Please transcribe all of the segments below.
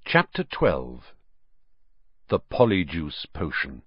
Chapter 12. The Polyjuice Potion.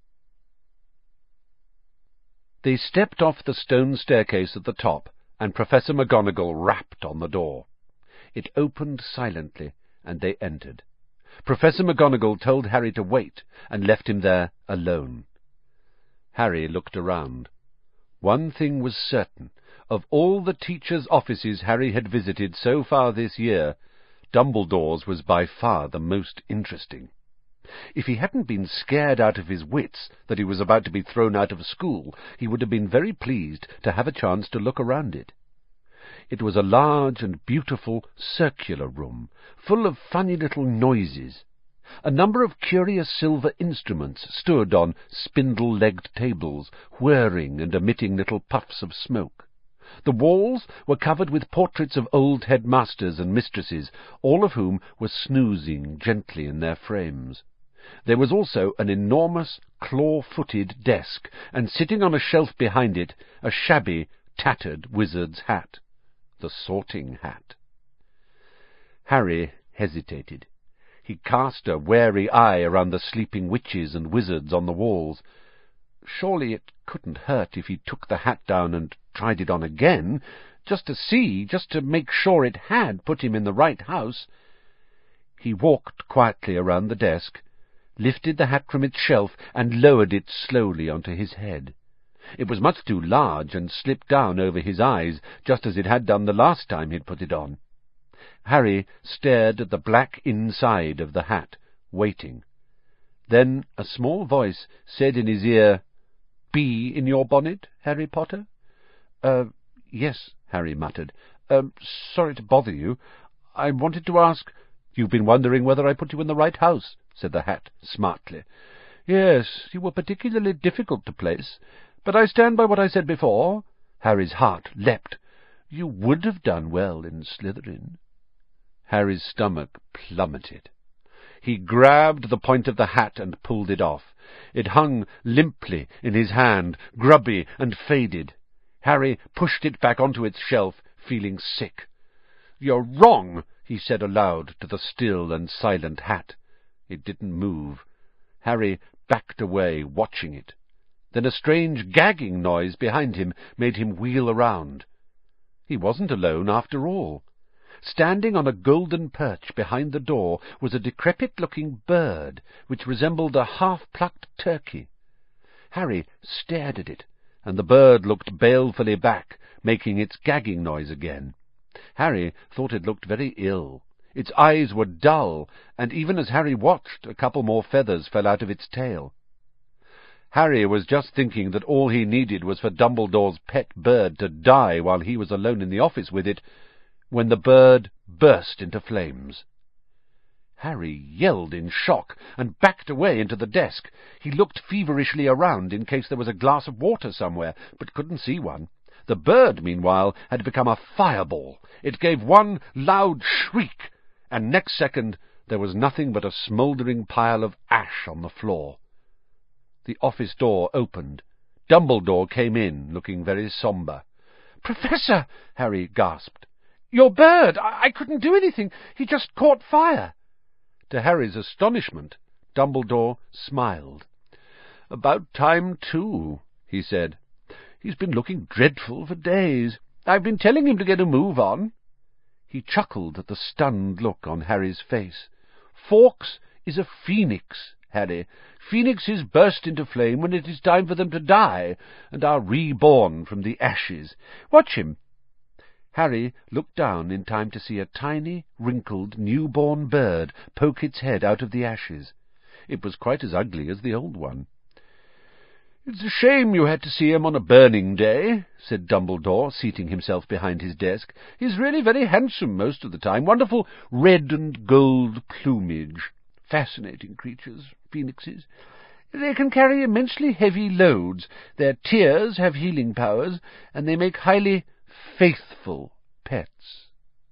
They stepped off the stone staircase at the top, and Professor McGonagall rapped on the door. It opened silently, and they entered. Professor McGonagall told Harry to wait, and left him there alone. Harry looked around. One thing was certain. Of all the teachers' offices Harry had visited so far this year, Dumbledore's was by far the most interesting. If he hadn't been scared out of his wits that he was about to be thrown out of school, he would have been very pleased to have a chance to look around it. It was a large and beautiful circular room, full of funny little noises. A number of curious silver instruments stood on spindle-legged tables, whirring and emitting little puffs of smoke. The walls were covered with portraits of old headmasters and mistresses, all of whom were snoozing gently in their frames. There was also an enormous, claw-footed desk, and sitting on a shelf behind it, a shabby, tattered wizard's hat. The sorting hat. Harry hesitated. He cast a wary eye around the sleeping witches and wizards on the walls. Surely it couldn't hurt if he took the hat down and tried it on again, just to make sure it had put him in the right house. He walked quietly around the desk, lifted the hat from its shelf, and lowered it slowly onto his head. It was much too large, and slipped down over his eyes, just as it had done the last time he'd put it on. Harry stared at the black inside of the hat, waiting. Then a small voice said in his ear, "Bee in your bonnet, Harry Potter?" Yes," Harry muttered. Sorry to bother you. I wanted to ask—" "You've been wondering whether I put you in the right house," said the hat, smartly. "Yes, you were particularly difficult to place, but I stand by what I said before." Harry's heart leapt. "You would have done well in Slytherin." Harry's stomach plummeted. He grabbed the point of the hat and pulled it off. It hung limply in his hand, grubby and faded. Harry pushed it back onto its shelf, feeling sick. "You're wrong," he said aloud to the still and silent hat. It didn't move. Harry backed away, watching it. Then a strange gagging noise behind him made him wheel around. He wasn't alone after all. Standing on a golden perch behind the door was a decrepit-looking bird, which resembled a half-plucked turkey. Harry stared at it, and the bird looked balefully back, making its gagging noise again. Harry thought it looked very ill. Its eyes were dull, and even as Harry watched, a couple more feathers fell out of its tail. Harry was just thinking that all he needed was for Dumbledore's pet bird to die while he was alone in the office with it, when the bird burst into flames. Harry yelled in shock and backed away into the desk. He looked feverishly around in case there was a glass of water somewhere, but couldn't see one. The bird, meanwhile, had become a fireball. It gave one loud shriek, and next second there was nothing but a smouldering pile of ash on the floor. The office door opened. Dumbledore came in, looking very sombre. "Professor!" Harry gasped. "Your bird! I couldn't do anything. He just caught fire." To Harry's astonishment, Dumbledore smiled. "About time, too," he said. "He's been looking dreadful for days. I've been telling him to get a move on." He chuckled at the stunned look on Harry's face. "Fawkes is a phoenix, Harry. Phoenixes burst into flame when it is time for them to die, and are reborn from the ashes. Watch him." Harry looked down in time to see a tiny, wrinkled, newborn bird poke its head out of the ashes. It was quite as ugly as the old one. "It's a shame you had to see him on a burning day," said Dumbledore, seating himself behind his desk. "He's really very handsome most of the time. Wonderful red and gold plumage. Fascinating creatures, phoenixes. They can carry immensely heavy loads. Their tears have healing powers, and they make highly faithful pets."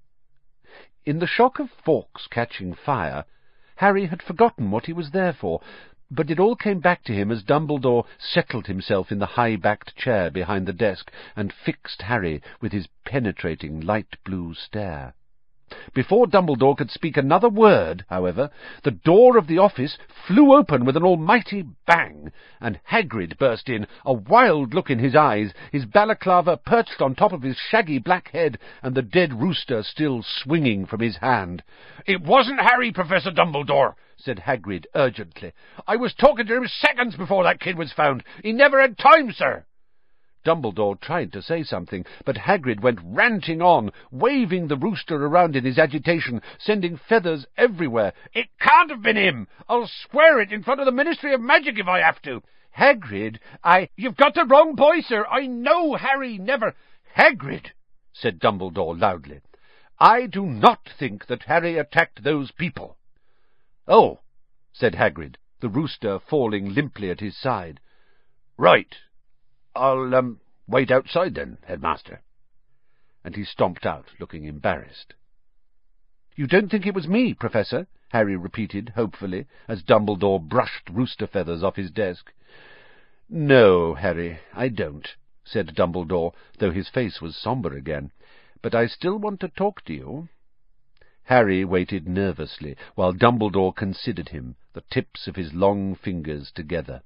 In the shock of Fawkes catching fire, Harry had forgotten what he was there for, but it all came back to him as Dumbledore settled himself in the high-backed chair behind the desk and fixed Harry with his penetrating light blue stare. Before Dumbledore could speak another word, however, the door of the office flew open with an almighty bang, and Hagrid burst in, a wild look in his eyes, his balaclava perched on top of his shaggy black head, and the dead rooster still swinging from his hand. "It wasn't Harry, Professor Dumbledore," said Hagrid urgently. "I was talking to him seconds before that kid was found. He never had time, sir." Dumbledore tried to say something, but Hagrid went ranting on, waving the rooster around in his agitation, sending feathers everywhere. "It can't have been him! I'll swear it in front of the Ministry of Magic if I have to! Hagrid, You've got the wrong boy, sir! I know Harry never—" "Hagrid," said Dumbledore loudly, "I do not think that Harry attacked those people." "Oh," said Hagrid, the rooster falling limply at his side. "Right. I'll wait outside then, Headmaster." And he stomped out, looking embarrassed. "You don't think it was me, Professor?" Harry repeated hopefully, as Dumbledore brushed rooster feathers off his desk. "No, Harry, I don't," said Dumbledore, though his face was sombre again. "But I still want to talk to you." Harry waited nervously, while Dumbledore considered him, the tips of his long fingers together.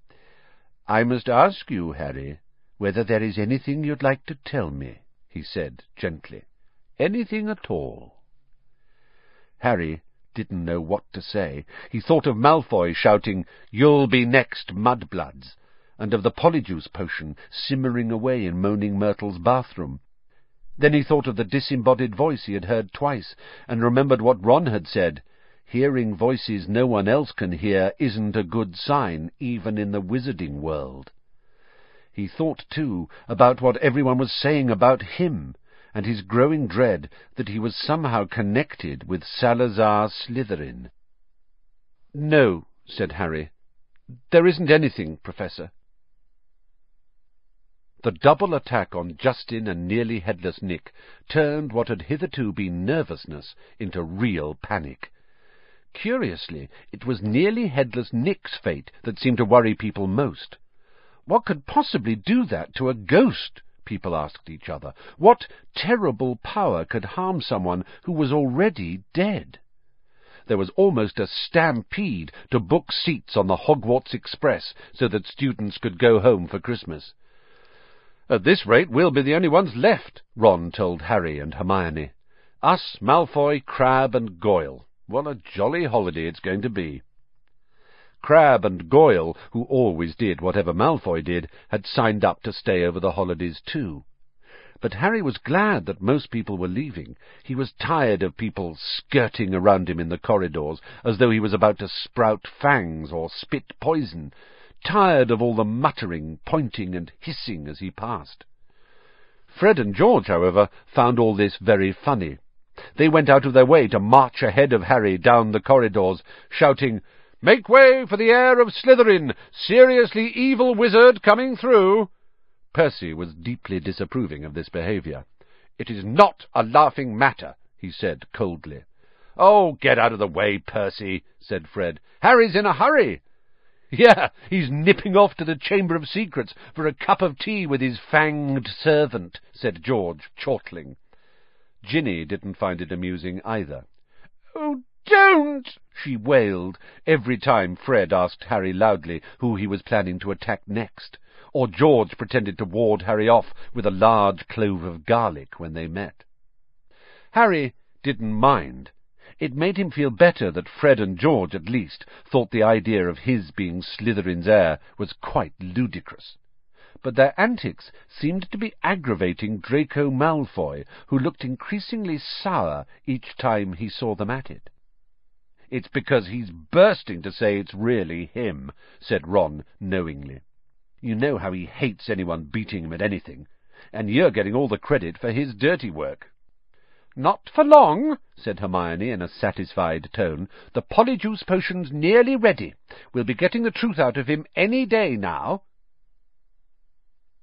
"I must ask you, Harry, whether there is anything you'd like to tell me," he said gently. "Anything at all." Harry didn't know what to say. He thought of Malfoy shouting, "You'll be next, mudbloods," and of the Polyjuice potion simmering away in Moaning Myrtle's bathroom. Then he thought of the disembodied voice he had heard twice, and remembered what Ron had said. Hearing voices no one else can hear isn't a good sign, even in the wizarding world. He thought, too, about what everyone was saying about him, and his growing dread that he was somehow connected with Salazar Slytherin. "No," said Harry. "There isn't anything, Professor." The double attack on Justin and Nearly Headless Nick turned what had hitherto been nervousness into real panic. Curiously, it was Nearly Headless Nick's fate that seemed to worry people most. What could possibly do that to a ghost? People asked each other. What terrible power could harm someone who was already dead? There was almost a stampede to book seats on the Hogwarts Express so that students could go home for Christmas. "At this rate, we'll be the only ones left," Ron told Harry and Hermione. "Us, Malfoy, Crabbe and Goyle. What a jolly holiday it's going to be." Crabbe and Goyle, who always did whatever Malfoy did, had signed up to stay over the holidays too. But Harry was glad that most people were leaving. He was tired of people skirting around him in the corridors, as though he was about to sprout fangs or spit poison, tired of all the muttering, pointing and hissing as he passed. Fred and George, however, found all this very funny. They went out of their way to march ahead of Harry down the corridors, shouting, "Make way for the heir of Slytherin! Seriously evil wizard coming through!" Percy was deeply disapproving of this behaviour. "It is not a laughing matter," he said coldly. "Oh, get out of the way, Percy," said Fred. "Harry's in a hurry." "Yeah, he's nipping off to the Chamber of Secrets for a cup of tea with his fanged servant," said George, chortling. Ginny didn't find it amusing either. "Oh, don't!" she wailed every time Fred asked Harry loudly who he was planning to attack next, or George pretended to ward Harry off with a large clove of garlic when they met. Harry didn't mind. It made him feel better that Fred and George, at least, thought the idea of his being Slytherin's heir was quite ludicrous. But their antics seemed to be aggravating Draco Malfoy, who looked increasingly sour each time he saw them at it. "It's because he's bursting to say it's really him," said Ron knowingly. "You know how he hates anyone beating him at anything, and you're getting all the credit for his dirty work." "Not for long," said Hermione in a satisfied tone. "The Polyjuice potion's nearly ready. We'll be getting the truth out of him any day now.